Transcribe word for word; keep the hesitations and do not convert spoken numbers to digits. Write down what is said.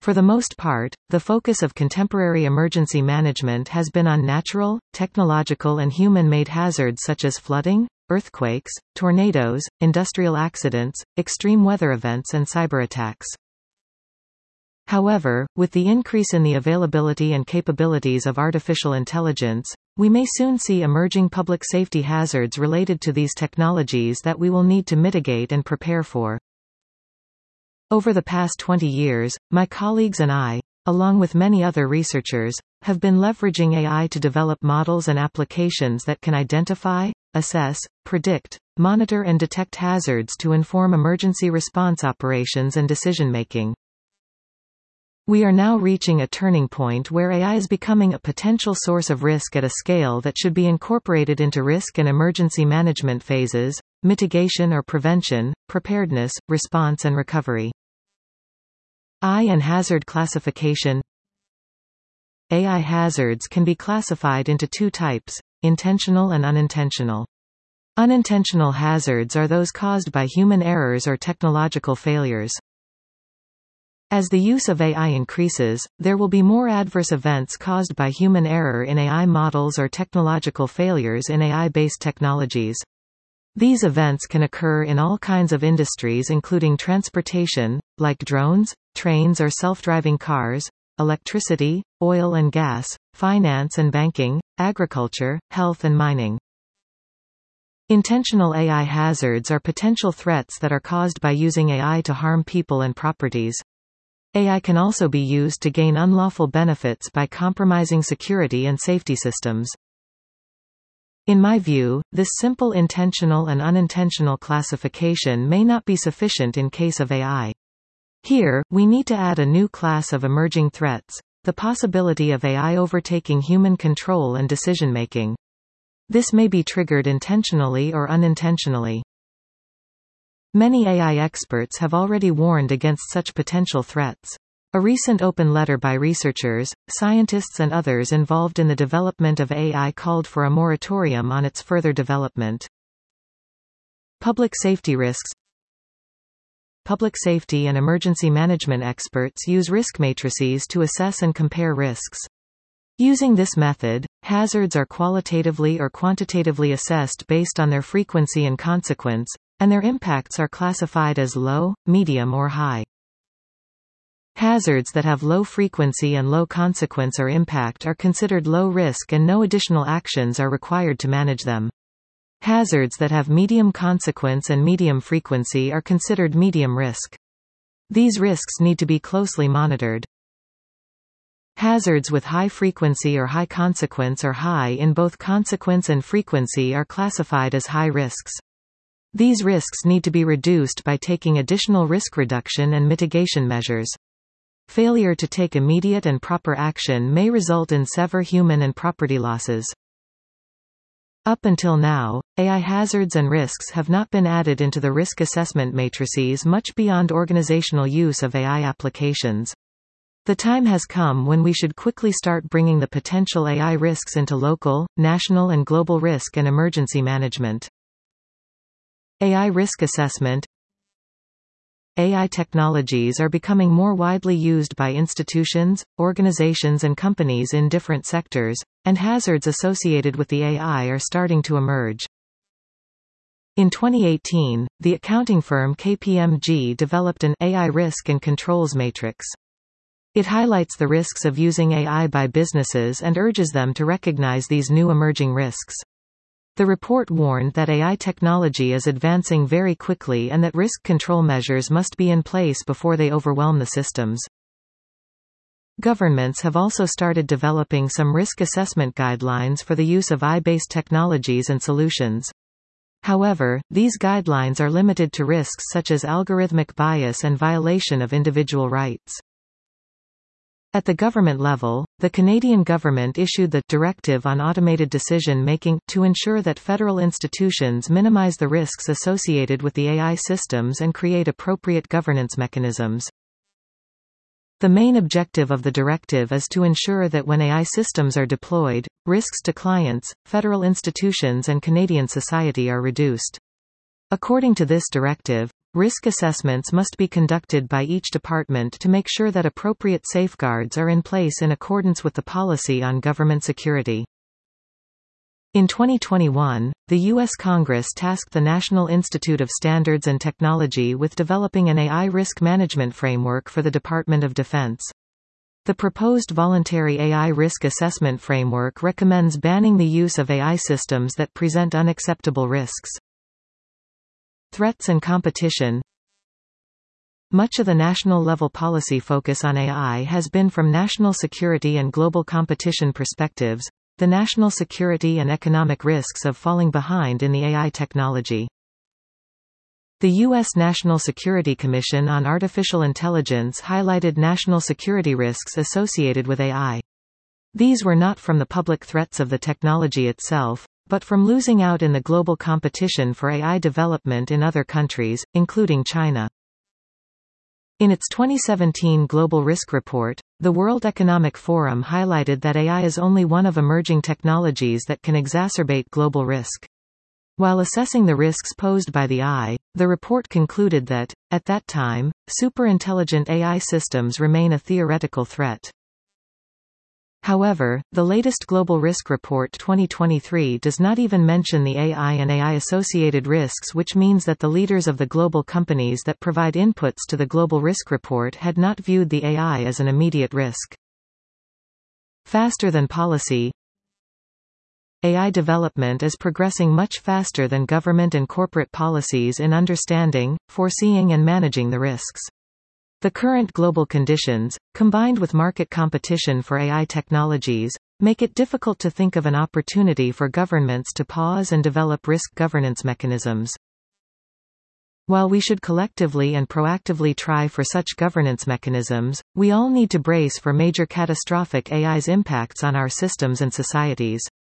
For the most part, the focus of contemporary emergency management has been on natural, technological and human-made hazards such as flooding, earthquakes, tornadoes, industrial accidents, extreme weather events and cyberattacks. However, with the increase in the availability and capabilities of artificial intelligence, we may soon see emerging public safety hazards related to these technologies that we will need to mitigate and prepare for. Over the past twenty years, my colleagues and I, along with many other researchers, have been leveraging A I to develop models and applications that can identify, assess, predict, monitor and detect hazards to inform emergency response operations and decision-making. We are now reaching a turning point where A I is becoming a potential source of risk at a scale that should be incorporated into risk and emergency management phases, mitigation or prevention, preparedness, response and recovery. I and hazard classification. A I hazards can be classified into two types, intentional and unintentional. Unintentional hazards are those caused by human errors or technological failures. As the use of A I increases, there will be more adverse events caused by human error in A I models or technological failures in A I-based technologies. These events can occur in all kinds of industries including transportation, like drones, trains or self-driving cars, electricity, oil and gas, finance and banking, agriculture, health and mining. Intentional A I hazards are potential threats that are caused by using A I to harm people and properties. A I can also be used to gain unlawful benefits by compromising security and safety systems. In my view, this simple intentional and unintentional classification may not be sufficient in case of A I. Here, we need to add a new class of emerging threats, the possibility of A I overtaking human control and decision-making. This may be triggered intentionally or unintentionally. Many A I experts have already warned against such potential threats. A recent open letter by researchers, scientists and others involved in the development of A I called for a moratorium on its further development. Public safety risks. Public safety and emergency management experts use risk matrices to assess and compare risks. Using this method, hazards are qualitatively or quantitatively assessed based on their frequency and consequence, and their impacts are classified as low, medium or high. Hazards that have low frequency and low consequence or impact are considered low risk and no additional actions are required to manage them. Hazards that have medium consequence and medium frequency are considered medium risk. These risks need to be closely monitored. Hazards with high frequency or high consequence or high in both consequence and frequency are classified as high risks. These risks need to be reduced by taking additional risk reduction and mitigation measures. Failure to take immediate and proper action may result in severe human and property losses. Up until now, A I hazards and risks have not been added into the risk assessment matrices much beyond organizational use of A I applications. The time has come when we should quickly start bringing the potential A I risks into local, national and global risk and emergency management. A I risk assessment. A I technologies are becoming more widely used by institutions, organizations and companies in different sectors, and hazards associated with the A I are starting to emerge. In twenty eighteen, the accounting firm K P M G developed an A I risk and controls matrix. It highlights the risks of using A I by businesses and urges them to recognize these new emerging risks. The report warned that A I technology is advancing very quickly and that risk control measures must be in place before they overwhelm the systems. Governments have also started developing some risk assessment guidelines for the use of A I-based technologies and solutions. However, these guidelines are limited to risks such as algorithmic bias and violation of individual rights. At the government level, the Canadian government issued the Directive on Automated Decision-Making to ensure that federal institutions minimize the risks associated with the A I systems and create appropriate governance mechanisms. The main objective of the directive is to ensure that when A I systems are deployed, risks to clients, federal institutions and Canadian society are reduced. According to this directive, risk assessments must be conducted by each department to make sure that appropriate safeguards are in place in accordance with the policy on government security. In twenty twenty-one, the U S Congress tasked the National Institute of Standards and Technology with developing an A I risk management framework for the Department of Defense. The proposed voluntary A I risk assessment framework recommends banning the use of A I systems that present unacceptable risks. Threats and competition. Much of the national-level policy focus on A I has been from national security and global competition perspectives, the national security and economic risks of falling behind in the A I technology. The U S National Security Commission on Artificial Intelligence highlighted national security risks associated with A I. These were not from the public threats of the technology itself, but from losing out in the global competition for A I development in other countries, including China. In its twenty seventeen Global Risk Report, the World Economic Forum highlighted that A I is only one of emerging technologies that can exacerbate global risk. While assessing the risks posed by the A I, the report concluded that, at that time, superintelligent A I systems remain a theoretical threat. However, the latest Global Risk Report twenty twenty-three does not even mention the A I and A I-associated risks, which means that the leaders of the global companies that provide inputs to the Global Risk Report had not viewed the A I as an immediate risk. Faster than policy. A I development is progressing much faster than government and corporate policies in understanding, foreseeing and managing the risks. The current global conditions, combined with market competition for A I technologies, make it difficult to think of an opportunity for governments to pause and develop risk governance mechanisms. While we should collectively and proactively try for such governance mechanisms, we all need to brace for major catastrophic A I's impacts on our systems and societies.